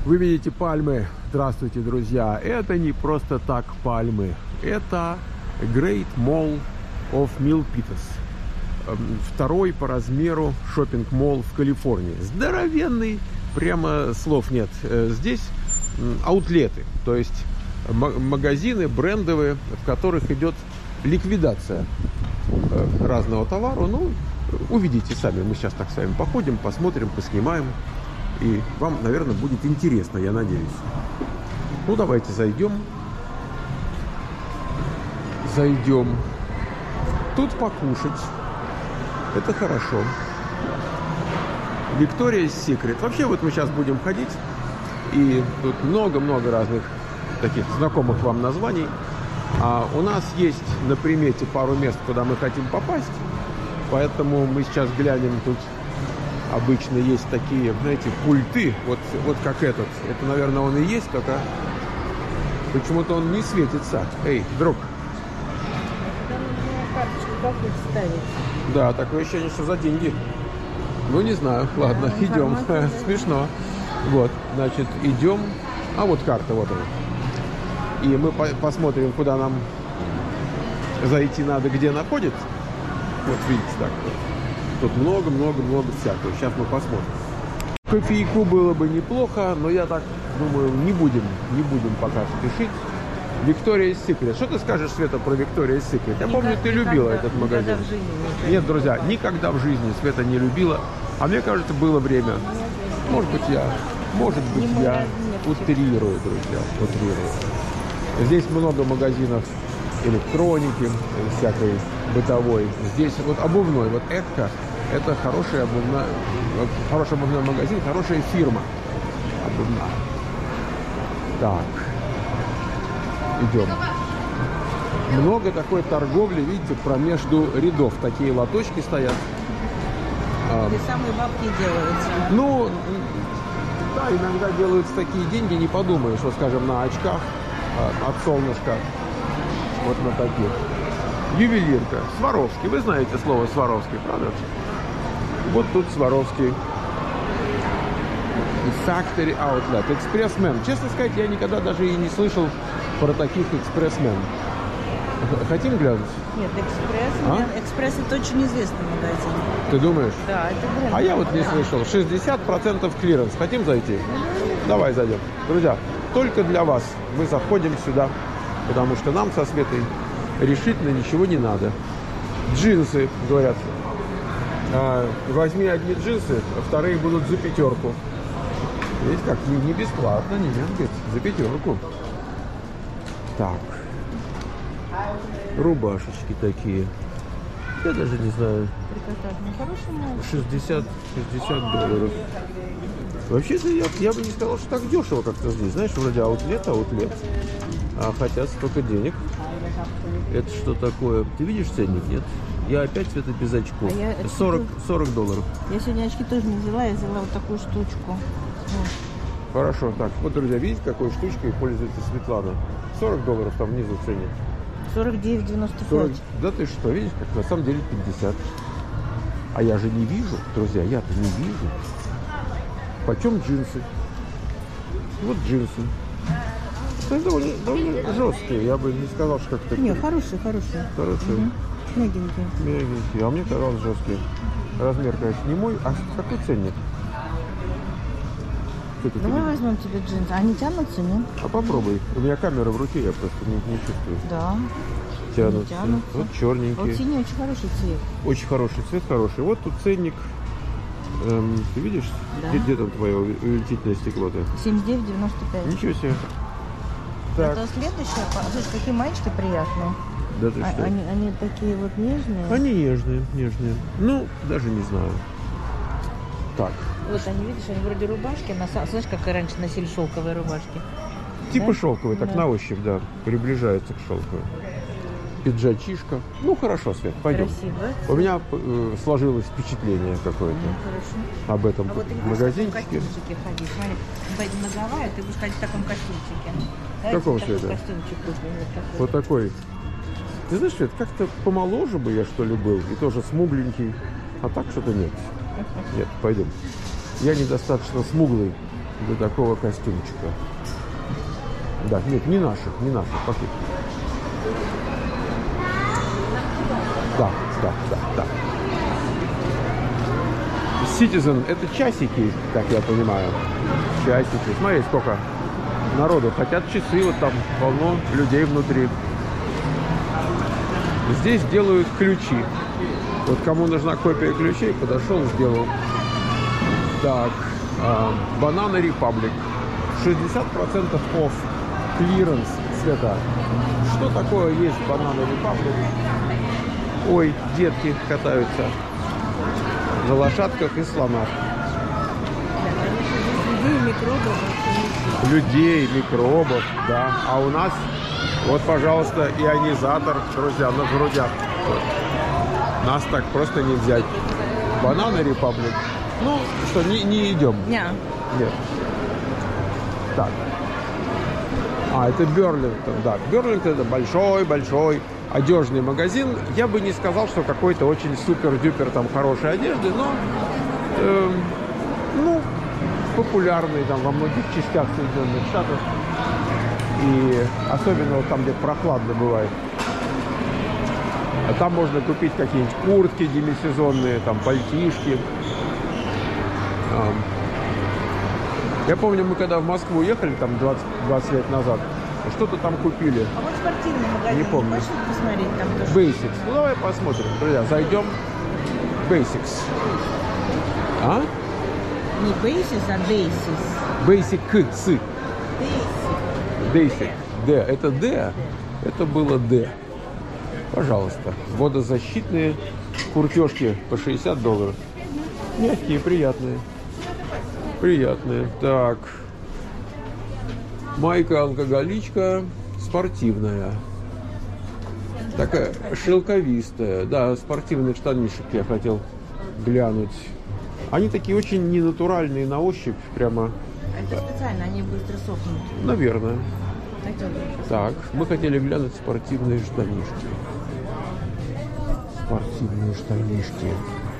Вы видите пальмы. Здравствуйте, друзья. Это не просто так пальмы. Это Great Mall of Milpitas. Второй по размеру шоппинг-молл в Калифорнии. Здоровенный, прямо слов нет. Здесь аутлеты, то есть магазины брендовые, в которых идет ликвидация разного товара. Ну, увидите сами. Мы сейчас так с вами походим, посмотрим, поснимаем. И вам, наверное, будет интересно, я надеюсь. Ну, давайте зайдем. Зайдем. Тут покушать. Это хорошо. Victoria's Secret. Вообще, вот мы сейчас будем ходить. И тут много-много разных таких знакомых вам названий. А у нас есть на примете пару мест, куда мы хотим попасть. Поэтому мы сейчас глянем тут. Обычно есть такие, знаете, пульты, вот как этот. Это, наверное, он и есть, только почему-то он не светится. Эй, друг. Да, такое ощущение, что за деньги. Ну, не знаю. Ладно, идем. Смешно. Вот, значит, идем. А вот карта, вот она. И мы посмотрим, куда нам зайти надо, где находится. Вот, видите, так вот. Тут много-много-много всякого. Сейчас мы посмотрим. Кофейку было бы неплохо, но я так думаю, не будем пока спешить. Victoria's Secret. Что ты скажешь, Света, про Victoria's Secret? Я помню, ты любила этот магазин. Нет, друзья, никогда в жизни Света не любила. А мне кажется, было время. Может быть, я утрирую, друзья. Утрирую. Здесь много магазинов электроники, всякой бытовой. Здесь вот обувной. Вот это хороший обувной магазин, хорошая фирма обувная. Так. Идем. Много такой торговли, видите, промежду рядов. Такие лоточки стоят. Где самые бабки делаются. Ну, да, иногда делаются такие деньги, не подумаешь, что, скажем, на очках от солнышка. Вот на таких. Ювелирка. Сваровский. Вы знаете слово Сваровский, правда? Вот тут Сваровский. Factory Outlet. Экспрессмен. Честно сказать, я никогда даже и не слышал про таких экспрессмен. Хотим глянуть? Нет, экспресс. Экспресс это очень известный магазин. Ты думаешь? Да, это бренд. А я вот не слышал. 60% клиренс. Хотим зайти? Давай зайдем. Друзья, только для вас мы заходим сюда, потому что нам со Светой решительно ничего не надо. Джинсы, говорят. Возьми одни джинсы, а вторые будут за 5. Видите, как не бесплатно, не говорит, за 5. Так. Рубашечки такие. Я даже не знаю. 60 долларов. Вообще-то я бы не сказал, что так дешево как-то здесь. Знаешь, вроде аутлет. А хотят столько денег. Это что такое? Ты видишь ценник, нет? Я опять это без очков. 40 долларов. Я сегодня очки тоже не взяла, я взяла вот такую штучку. Хорошо, так. Вот, друзья, видите, какой штучкой пользуется Светлана? 40 долларов там внизу ценник. 49,95. Да ты что, видишь, как на самом деле 50. А я же не вижу, друзья, я-то не вижу. Почем джинсы? Вот джинсы. Это довольно жесткие, я бы не сказал, что как-то... Не, хорошие. Хорошие. Угу. Мягенькие. Мягенькие, а мне казалось жесткие. Размер, конечно, не мой. А какой ценник? Давай возьмем тебе джинсы. Они тянутся, нет? А попробуй. У меня камера в руке, я просто не чувствую. Да. Тянутся. Вот черненькие. Вот синий очень хороший цвет. Очень хороший цвет, хороший. Вот тут ценник. Ты видишь? Да. Где там твое увеличительное стекло-то? 79,95. Ничего себе. Так. Это следующее. Слушай, какие мальчики приятные. Да ты что? Они такие вот нежные. Они нежные. Ну, даже не знаю. Так. Вот они, видишь, они вроде рубашки. Знаешь, как и раньше носили шелковые рубашки? Типа да? шелковые, так на ощупь, да. Приближается к шелковой. Пиджачишка. Ну, хорошо, Свет, пойдем. Красиво. У меня сложилось впечатление какое-то об этом магазинчике. Костюмчике ходить. Смотри, многовая, ты будешь ходить в таком костюмчике. В каком цвете? Костюмчик вот такой. Ты знаешь, Свет, как-то помоложе бы я, что ли, был. И тоже смугленький. А так что-то нет. Нет, пойдем. Я недостаточно смуглый. до такого костюмчика. Да, нет, не наших, пакет. Да. Citizen — это часики, как я понимаю. Часики. Смотри, сколько народу. Хотят часы, вот там полно людей внутри. Здесь делают ключи. Вот кому нужна копия ключей, подошел, сделал. Так, Banana Republic. 60% off. Клиренс цвета. Что такое есть Banana Republic? Ой, детки катаются на лошадках и слонах. Людей, микробов, да. А у нас, вот, пожалуйста, ионизатор, друзья, на грудях. Нас так просто не взять. Banana Republic. Ну, что, не идем? Нет. Так. Это Берлингтон, да. Берлингтон — это большой одежный магазин. Я бы не сказал, что какой-то очень супер-дюпер там хорошей одежды, но популярный там во многих частях Соединенных Штатов. И особенно вот там, где прохладно бывает. А там можно купить какие-нибудь куртки демисезонные, там пальтишки. Я помню, мы когда в Москву ехали, там 20 лет назад, что-то там купили. А вот спортивный магазин. Не помню. Пошли посмотреть там тоже. Basics. Ну, давай посмотрим. Друзья, зайдем. Basics. А? Не Basics, а Daisies. Basics. Basic. D. Это D. Это было D. Пожалуйста. Водозащитные куртежки по $60. Мягкие, приятные. Так. Майка-алкоголичка спортивная. Такая шелковистая. Да, спортивных штанишек я хотел глянуть. Они такие очень ненатуральные на ощупь. Прямо. Это специально, они быстро сохнут. Наверное. Так, мы хотели глянуть спортивные штанишки. Спортивные штанишки.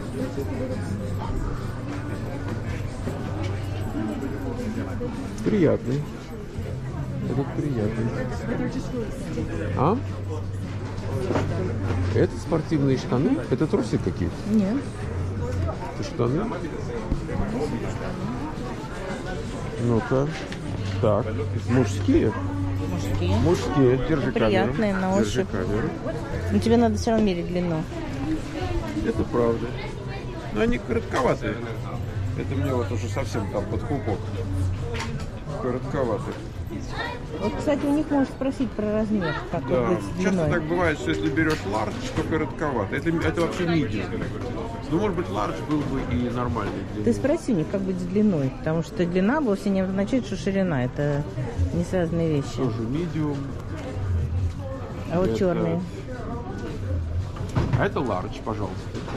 Приятный. Этот приятный. А? Это спортивные штаны? Это трусы какие-то? Нет. Это штаны? Ну-ка. Так. Мужские? Мужские. Держи камеру. Приятные на ощупь. Держи камеру. Но тебе надо все равно мерить длину. Это правда. Но они коротковатые. Это мне вот уже совсем там под пупок. Коротковатые. Вот, кстати, у них можешь спросить про размер, как Да. быть с Часто длиной. так бывает, что если берешь ларч, то коротковато. Это вообще medium. Ну, может быть, ларч был бы и нормальный длины. Ты спроси у них, как быть с длиной, потому что длина вовсе не означает, что ширина. Это не связанные вещи. Тоже medium. А вот Это- черные. А это ларч, пожалуйста.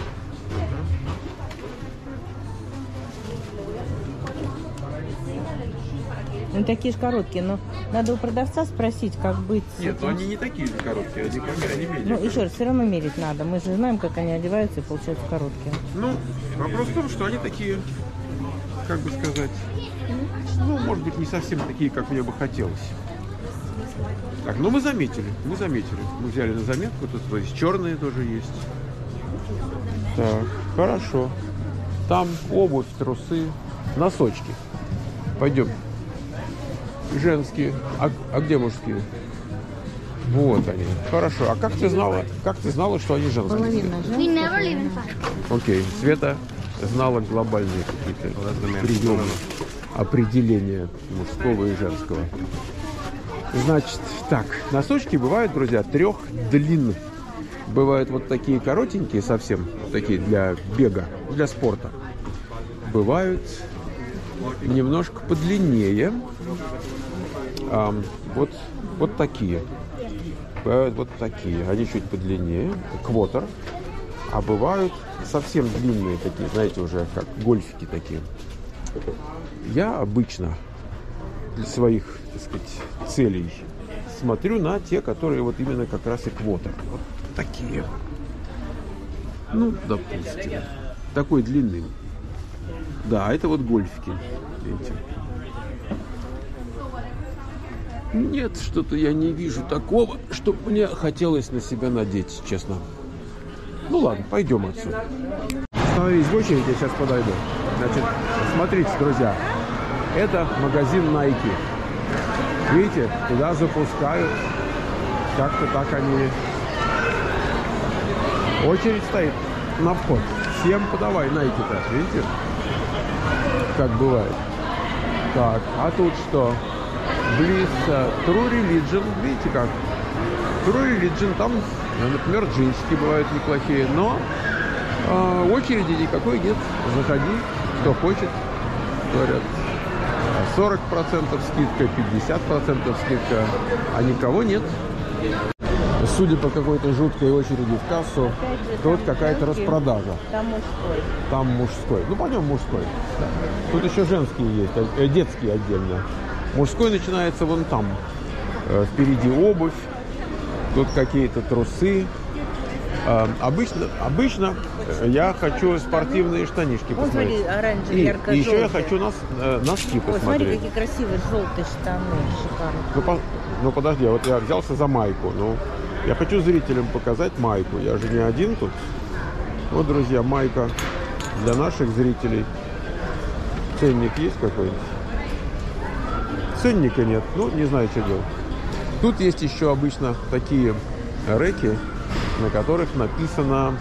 Ну, такие же короткие, но надо у продавца спросить, как быть с Нет, этим. но они не такие же короткие, они medium. Ну, еще раз, все равно мерить надо. Мы же знаем, как они одеваются и получаются короткие. Ну, вопрос в том, что они такие, как бы сказать, ну, может быть, не совсем такие, как мне бы хотелось. Так, ну мы заметили. Мы взяли на заметку, тут вот есть черные тоже есть. Так, хорошо. Там обувь, трусы, носочки. Пойдем. Женские. А где мужские? Вот они. Хорошо. А как ты знала, что они женские? Половина We never live in fact. Окей. Света знала глобальные какие-то приемы определения мужского и женского. Значит, так, носочки бывают, друзья, 3 длин. Бывают вот такие коротенькие совсем, такие для бега, для спорта. Бывают немножко подлиннее. Вот такие. Бывают вот такие. Они чуть подлиннее. Квотер. А бывают совсем длинные такие, знаете, уже как гольфики такие. Я обычно для своих, так сказать, целей смотрю на те, которые вот именно как раз и квотер. Вот такие. Ну, допустим. Такой длинный. Да, это вот гольфики. Видите? Нет, что-то я не вижу такого, чтобы мне хотелось на себя надеть, честно. Ну ладно, пойдем отсюда. Становись в очередь, я сейчас подойду. Значит, смотрите, друзья, это магазин Nike. Видите, туда запускают. Как-то так они... Очередь стоит на вход. Всем подавай Nike-то, видите? Как бывает. Так, а тут что? Близ True Religion, видите как? True Religion, там, например, джинсики бывают неплохие, но очереди никакой нет. Заходи, кто хочет, говорят. 40% скидка, 50% скидка, а никого нет. Судя по какой-то жуткой очереди в кассу, тут какая-то распродажа. Там мужской. Там мужской. Ну, пойдем мужской. Да. Тут еще женские есть, детские отдельно. Мужской начинается вон там. Впереди обувь. Тут какие-то трусы. Обычно я хочу спортивные штанишки посмотреть. Смотри, оранжевый, ярко-желтый. И еще я хочу носки посмотреть. Смотри, какие красивые желтые штаны, шикарные. Ну подожди, вот я взялся за майку. Ну, я хочу зрителям показать майку. Я же не один тут. Вот, друзья, майка для наших зрителей. Ценник есть какой-нибудь? Ценника нет. Ну, не знаю, что делать. Тут есть еще обычно такие реки, на которых написано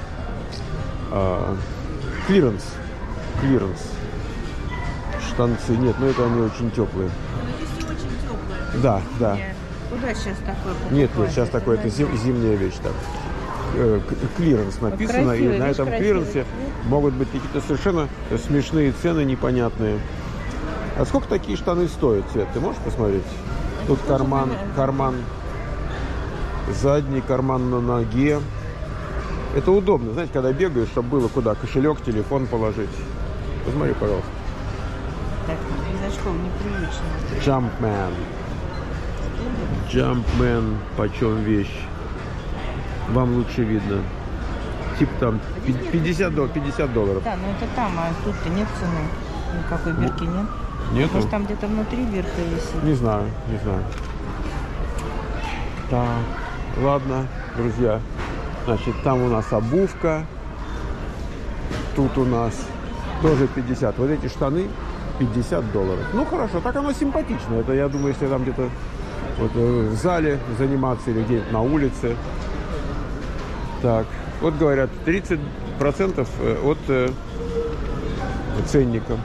клиренс. Клиренс. Штанцы. Нет, но это они очень теплые. Здесь очень теплые. Да, да. Куда сейчас такое покупать? Нет, сейчас такое, это зимняя вещь. Так. Клиренс написано, красивый, и на этом клиренсе могут быть какие-то совершенно смешные цены, непонятные. А сколько такие штаны стоят, Свет? Ты можешь посмотреть? Тут карман, задний карман на ноге. Это удобно, знаете, когда бегаешь, чтобы было куда кошелек, телефон положить. Посмотри, пожалуйста. Так, без очков непривычно. Jumpman, почем вещь? Вам лучше видно. Типа там $50. Да, но это там, а тут-то нет цены. Никакой бирки нет. Нету? Может, там где-то внутри бирка висит? Не знаю. Так, ладно, друзья. Значит, там у нас обувка. Тут у нас тоже 50. Вот эти штаны $50. Ну, хорошо, так оно симпатично. Это, я думаю, если там где-то вот, в зале заниматься или где-нибудь на улице. Так, вот говорят, 30% от ценника.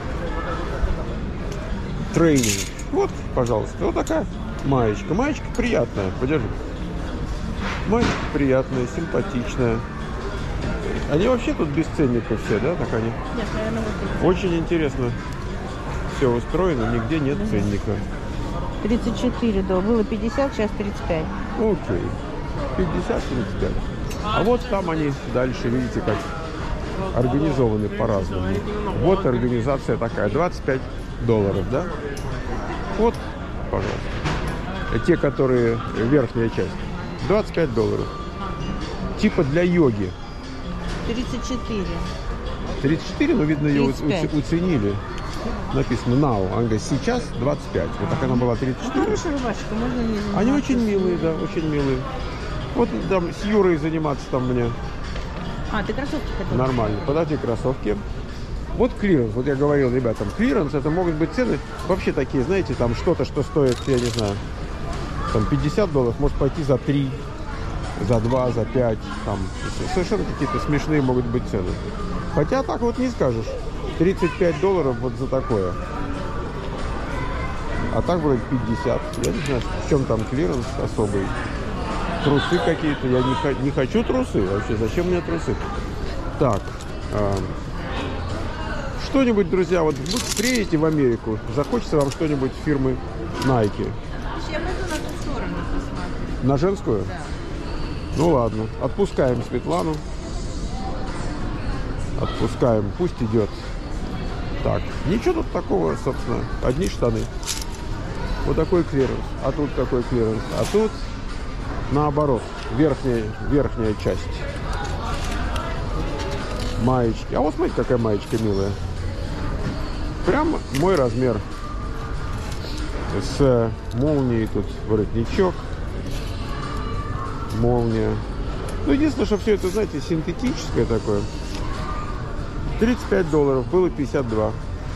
Тренинг. Вот, пожалуйста, вот такая маечка. Маечка приятная, подержи. Маечка приятная, симпатичная. Они вообще тут без ценника все, да? Так они? Нет, наверное, вот Очень интересно все устроено, нигде нет ценника. 34, да. Было 50, сейчас 35. Окей. 50-35. А вот там они дальше, видите, как организованы по-разному. Вот организация такая, $25, да? Вот, пожалуйста. Те, которые верхняя часть, $25. Типа для йоги. 34. 34, но видно, ее 35. уценили. Написано now. Она говорит, сейчас 25. Вот так она была 34. Хорошая рубашка, можно не заниматься. Они очень милые, да, очень милые. Вот там с Юрой заниматься там мне А, ты кроссовки хотел? нормально. Подожди, кроссовки. Вот клиренс. Вот я говорил ребятам, клиренс это могут быть цены вообще такие, знаете, там что-то, что стоит, я не знаю, там $50, может пойти за 3, за 2, за 5. Там совершенно какие-то смешные могут быть цены. Хотя так вот не скажешь. $35 вот за такое. А так вроде 50. Я не знаю, в чем там клиренс особый. Трусы какие-то. Я не хочу трусы вообще. Зачем мне трусы? Так. Что-нибудь, друзья, вот приедете в Америку, захочется вам что-нибудь фирмы Nike. Я пойду на ту сторону посмотрю. На женскую? Да. Ну ладно. Отпускаем Светлану. Отпускаем. Пусть идет. Так. Ничего тут такого, собственно. Одни штаны. Вот такой клиренс. А тут такой клиренс. А тут наоборот. Верхняя часть. Маечки. А вот смотрите, какая маечка милая. Прям мой размер. с молнией, тут воротничок, молния. Ну, единственное, что все это, знаете, синтетическое такое. $35, было 52.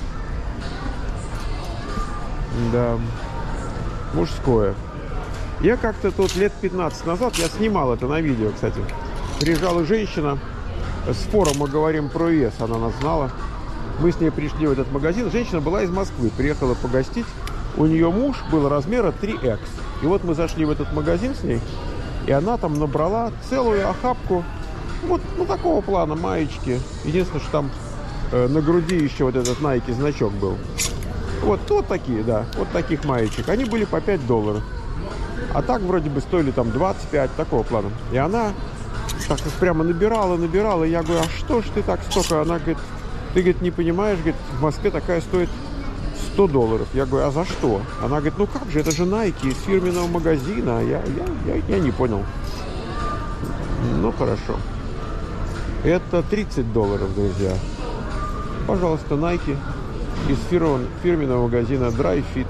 Да, мужское. Я как-то тут лет 15 назад, я снимал это на видео, кстати. Приезжала женщина, с форума «Говорим про вес», она нас знала. Мы с ней пришли в этот магазин. Женщина была из Москвы, приехала погостить. У нее муж был размера 3X. И вот мы зашли в этот магазин с ней, и она там набрала целую охапку вот, ну, такого плана маечки. Единственное, что там на груди еще вот этот Nike значок был. Вот такие, да, вот таких маечек. Они были по $5. А так вроде бы стоили там 25, такого плана. И она так прямо набирала. И я говорю, а что ж ты так столько? Она говорит, ты, говорит, не понимаешь, говорит, в Москве такая стоит $100. Я говорю, а за что? Она говорит, ну как же, это же Nike из фирменного магазина. Я не понял. Ну хорошо. Это $30, друзья. Пожалуйста, Nike из фирменного магазина Dry Fit.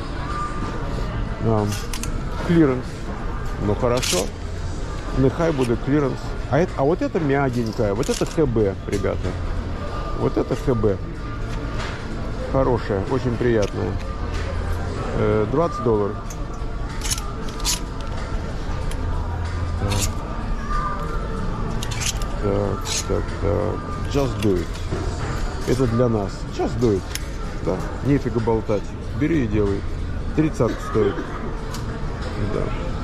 Клиренс. Ну хорошо. Нехай будет клиренс. А вот это мягенькая. Вот это ХБ, ребята. Вот это ХБ. Хорошая, очень приятная. $20. Так. Just do it. Это для нас. Just do it. Да, нефига болтать. Бери и делай. 30 стоит. Да.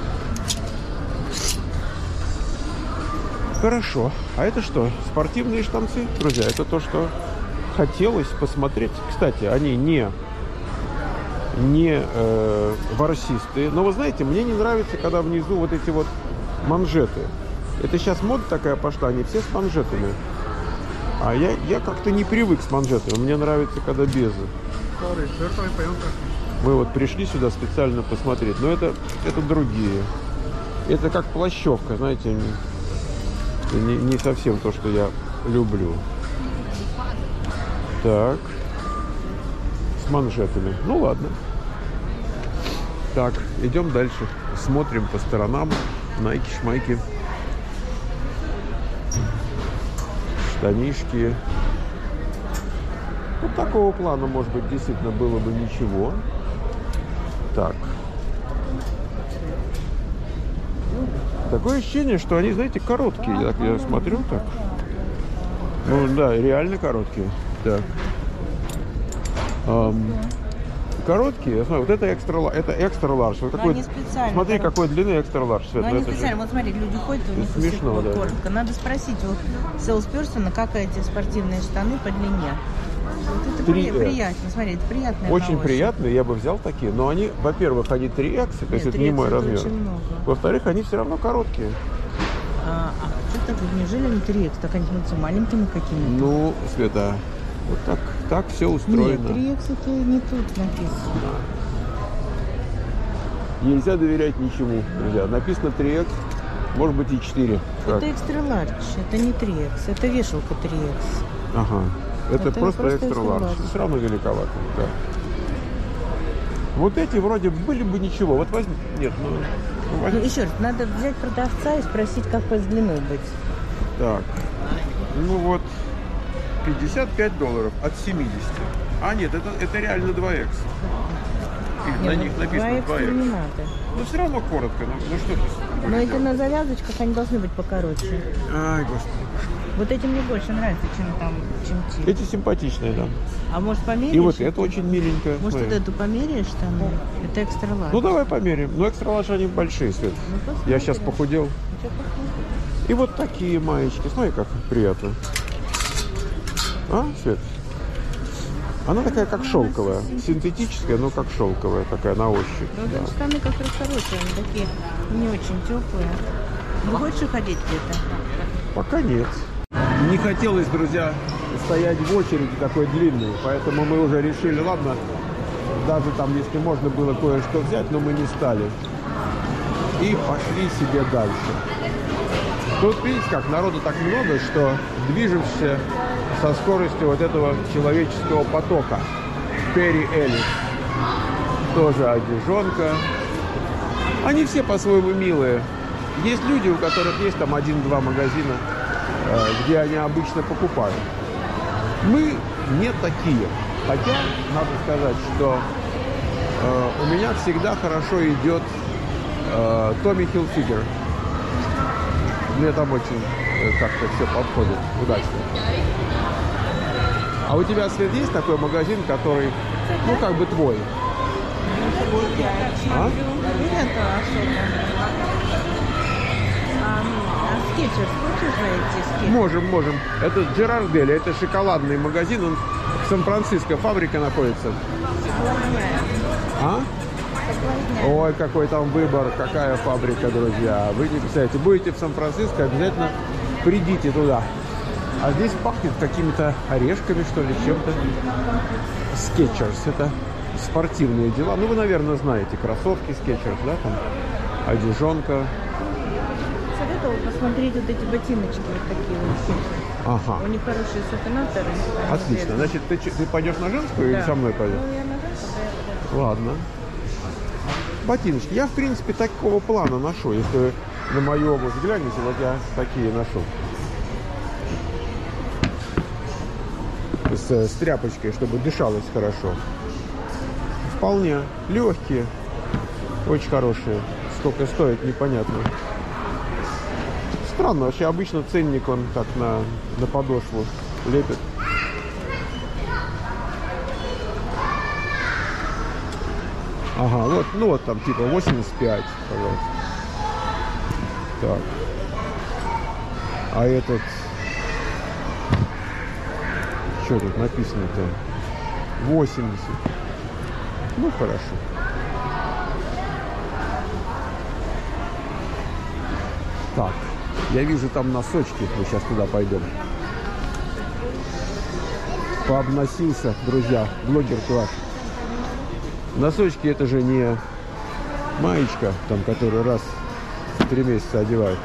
Хорошо. А это что? Спортивные штанцы, друзья. Это то, что хотелось посмотреть. Кстати, они не ворсистые. Но вы знаете, мне не нравится, когда внизу вот эти вот манжеты. Это сейчас мода такая пошла, они все с манжетами. А я как-то не привык с манжетами. Мне нравится, когда без. Мы вот пришли сюда специально посмотреть. Но это другие. Это как плащевка, знаете, не совсем то, что я люблю. Так. С манжетами. Ну ладно. Так, идем дальше. Смотрим по сторонам. Найки-шмайки. Штанишки. Вот такого плана, может быть, действительно было бы ничего. Так. Такое ощущение, что они, знаете, короткие. Я смотрю так. Ну да, реально короткие. Так. Короткие. Вот это экстра ларж. Вот какой, смотри, какой длины экстра ларж. Ну, они специально. Вот смотри, люди ходят, у них смешно, да. коротко. Надо спросить у селсперсона, как эти спортивные штаны по длине. Вот это приятно, смотри, это приятно. Очень приятные, я бы взял такие. Но они, во-первых, они 3X, то есть это не мой размер. Во-вторых, они все равно короткие. Что так, неужели они 3X? Так они становятся маленькими какими-то? Ну, Света, вот так все устроено. Нет, 3X это не тут написано. Нельзя доверять ничему, друзья. Написано 3X, может быть и 4. Это экстра ларч, это не 3X, это вешалка 3X. Ага. Это просто экстра ларч. Все равно великовато. Да. Вот эти вроде были бы ничего. Вот возьми. Нет, возьми. Ну еще раз, надо взять продавца и спросить, как по длиной быть. Так. Ну вот. $55 от 70. А нет, это реально 2X. На них написано 2X. Не надо. Но все равно коротко. Ну что ты? Но эти на завязочках, они должны быть покороче. Ай, господи. Вот эти мне больше нравятся, чем те. Эти симпатичные, да. А может померяешь? И вот это очень миленькое. Может, вот эту померяешь штаны? Это экстра ларж. Ну давай померяем. Но экстра ларж они большие, Свет. Ну, я сейчас похудел. И вот такие маечки. Смотри, как приятно. А, Свет? Она такая, как шелковая. Синтетическая, но как шелковая. Такая на ощупь. Ну, да. Штаны как раз хорошие. Они такие не очень теплые. Вы хочешь ходить где-то? Пока нет. Не хотелось, друзья, стоять в очереди такой длинной. Поэтому мы уже решили, ладно, даже там, если можно было кое-что взять, но мы не стали. И пошли себе дальше. Тут, видите, как народу так много, что движемся со скоростью вот этого человеческого потока. Перри Эллис. Тоже одежонка. Они все по-своему милые. Есть люди, у которых есть там 1-2 магазина, где они обычно покупают. Мы не такие. Хотя, надо сказать, что у меня всегда хорошо идет Tommy Hilfiger. Мне там очень как-то все подходит удачно. А у тебя, Свет, есть такой магазин, который, ну, как бы твой? А? Скетчерс, хочешь зайти? Можем. Это Джерардель, это шоколадный магазин, он в Сан-Франциско, фабрика находится. А? Ой, какой там выбор, какая фабрика, друзья. Вы не представляете, будете в Сан-Франциско, обязательно придите туда. А здесь пахнет какими-то орешками, что ли, чем-то. Skechers, это спортивные дела. Ну, вы, наверное, знаете, кроссовки Skechers, да, там, одежонка. Советовал посмотреть вот эти ботиночки, вот такие вот. Ага. У них хорошие сатинаторы. Отлично. Значит, ты пойдешь на женскую, да, или со мной пойдешь? Ну, я на женскую. Ладно. Ботиночки. Я, в принципе, такого плана ношу. Если вы на мою обувь глянете, вот я такие ношу. С тряпочкой, чтобы дышалось хорошо. Вполне легкие, очень хорошие. Сколько стоит, непонятно. Странно, вообще обычно ценник он так на подошву лепит. Ага, вот, ну вот там типа 85, пожалуйста. Так. А этот... Что тут написано-то? 80. Ну, хорошо. Так. Я вижу там носочки. Мы сейчас туда пойдем. Пообносился, друзья, блогер ваш. Носочки — это же не маечка, там, которую раз в 3 месяца одевают.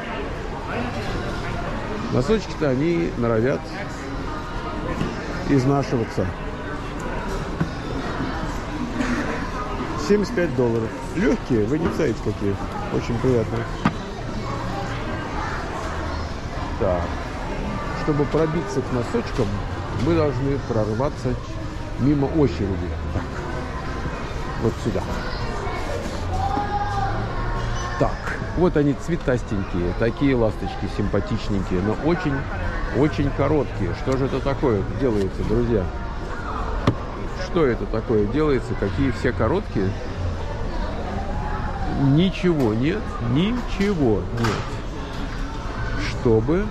Носочки-то они норовят изнашиваться. $75. Легкие, вы не знаете какие. Очень приятно. Так. Чтобы пробиться к носочкам, мы должны прорваться мимо очереди. Так. Вот сюда. Так. Вот они цветастенькие. Такие ласточки симпатичненькие, но очень короткие. Что же это такое делается, друзья? Что это такое делается? Какие все короткие? Ничего нет. Ничего нет. Чтобы...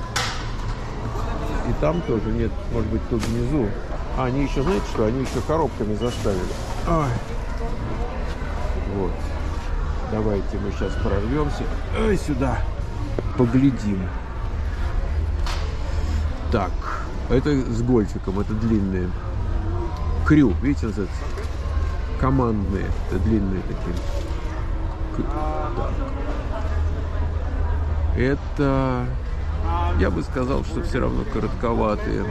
И там тоже нет. Может быть, тут внизу. А, они еще, знаете что? Они еще коробками заставили. Ай. Вот. Давайте мы сейчас прорвемся. Ай, сюда. Поглядим. Так. Это с гольфиком. Это длинные. Крю. Видите, называется? Командные. Это длинные такие. Так. Это... Я бы сказал, что все равно коротковатые.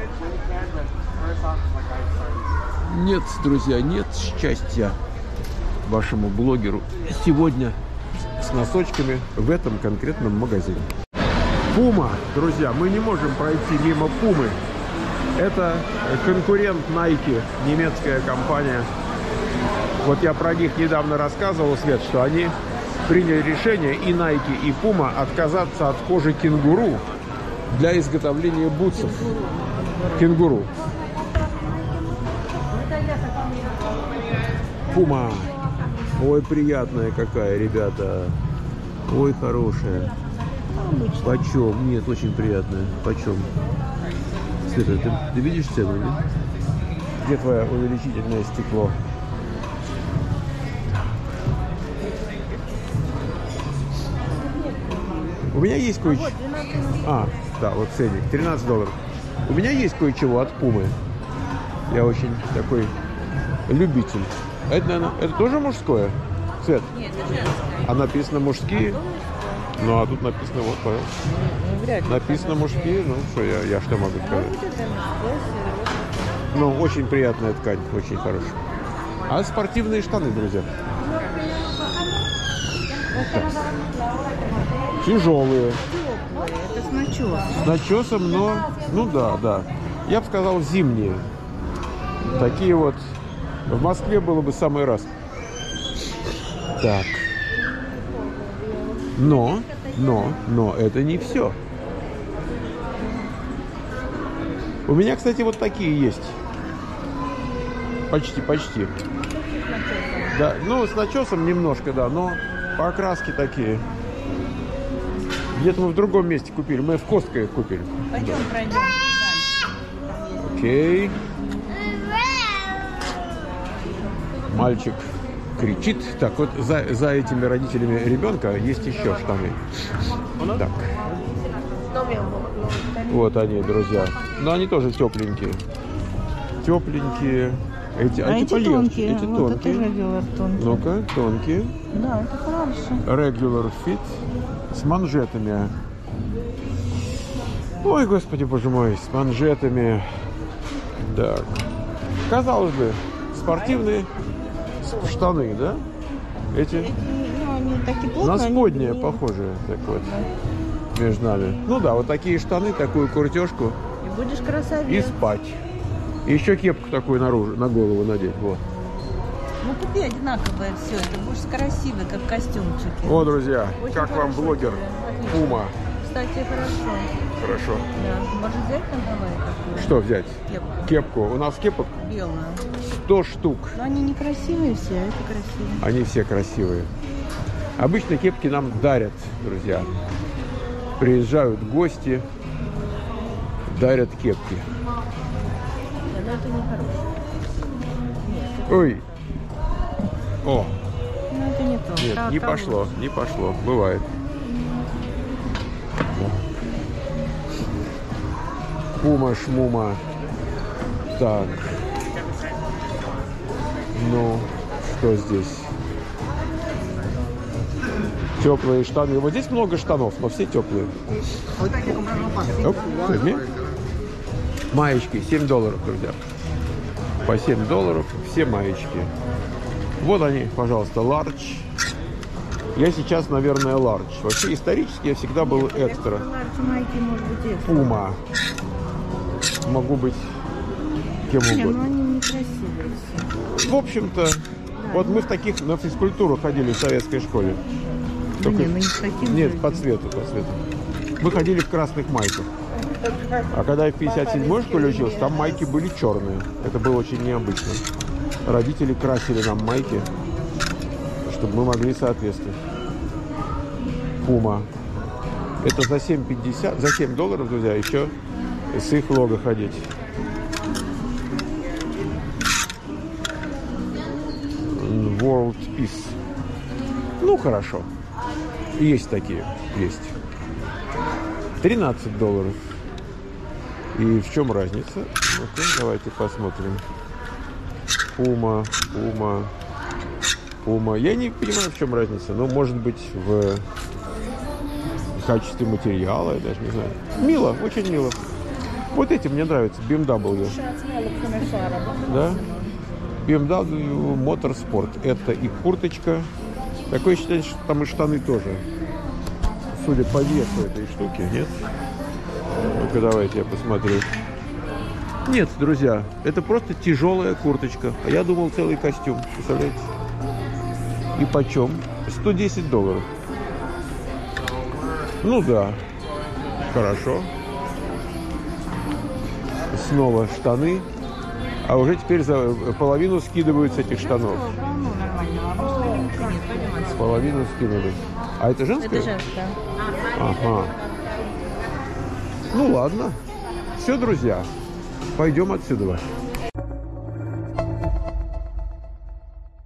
Нет, друзья, нет счастья вашему блогеру сегодня с носочками в этом конкретном магазине. Пума, друзья, мы не можем пройти мимо Пумы. Это конкурент Nike, немецкая компания. Вот я про них недавно рассказывал, Свет, что они приняли решение, и Nike, и Puma, отказаться от кожи кенгуру для изготовления бутсов. Кенгуру. Пума. Ой, приятная какая, ребята. Ой, хорошая. Почем? Нет, очень приятная. Почем? Света, ты видишь цену, нет? Где твое увеличительное стекло? У меня есть кое-что. А, да, вот ценник. $13. У меня есть кое-чего от Пумы. Я очень такой любитель. Это, наверное, это тоже мужское? Цвет? Нет, это женское. А написано мужские? Ну, а тут написано, вот, пожалуйста. Написано мужские, ну, что я что могу сказать? Ну, очень приятная ткань, очень хорошая. А спортивные штаны, друзья. Тяжелые. Это с начесом. С начесом, но... Ну да, да. Я бы сказал, зимние. Такие вот. В Москве было бы самый раз. Так. Но это не все. У меня, кстати, вот такие есть. Почти. Да, ну, с начесом немножко, да, но по окраске такие. Где-то мы в другом месте купили. Мы в Костко их купили. Пойдем пройдем дальше. Окей. Мальчик кричит. Так, вот за этими родителями ребенка есть еще штаны. Так. Вот они, друзья. Но они тоже тепленькие. Тепленькие. Эти полегче. Тонкие. Эти Вот тонкие. это regular тонкие. Ну-ка, тонкие. Да, это хорошо. Regular fit с манжетами. Ой, господи, боже мой, с манжетами. Так. Казалось бы, спортивные штаны, да? Эти Ну, они такие на плотные. сподние похожие. Так вот. Между нами. Ну да, вот такие штаны, такую куртежку И будешь и красавец. спать. И еще кепку такую наружу, на голову надеть. Вот. Ну, купи одинаковое все. Это будешь красивый, как костюмчики. О, друзья, Очень как вам хорошо блогер тебе. Отлично. Пума? Кстати, хорошо. Хорошо. Да. Можешь взять на Гавайи такую? Что взять? Кепку. Кепку. У нас кепок Белую. 100 штук. Но они не красивые все, а это красивые. Они все красивые. Обычно кепки нам дарят, друзья. Приезжают гости, дарят кепки. Но это не хорошее. Ой. О, Ну, это не то. нет, не пошло, не пошло. Бывает. Пума-шмума. Так. Ну, что здесь? Теплые штаны. Вот здесь много штанов, но все теплые. Оп, возьми. Маечки, $7, друзья. По $7 все маечки. Вот они, пожалуйста, large. Я сейчас, наверное, large. Вообще, исторически я всегда был экстра. Майки, может быть, экстра. Пума. Могу быть кем Не, ну угодно. они некрасивые все. В общем-то, вот мы в таких на физкультуру ходили в советской школе. Да не, ну не с таким Нет, же. по цвету. Мы ходили в красных майках. А когда я в 57-й школе учился, там майки были черные. Это было очень необычно. Родители красили нам майки, чтобы мы могли соответствовать. Пума. Это за $7.50, за $7, друзья, еще с их лого ходить. World Peace. Ну, хорошо. Есть такие, есть. $13. И в чем разница? Ну-ка, давайте посмотрим. Пума. Я не понимаю, в чем разница. Но, может быть, в качестве материала, я даже не знаю. Мило, очень мило. Вот эти мне нравятся, BMW. Да? BMW Motorsport. Это и курточка. Такое считается, что там и штаны тоже. Судя по весу этой штуки, нет? Ну-ка, давайте я посмотрю. Нет, друзья, это просто тяжелая курточка. А я думал, целый костюм. Представляете? И почем? $110. Ну да. Хорошо. Снова штаны. А уже теперь за половину скидывают с этих штанов. Ну, нормально. С половину скинули. А это женское? Это женская. Ага. Ну ладно. Все, друзья. Пойдем отсюда.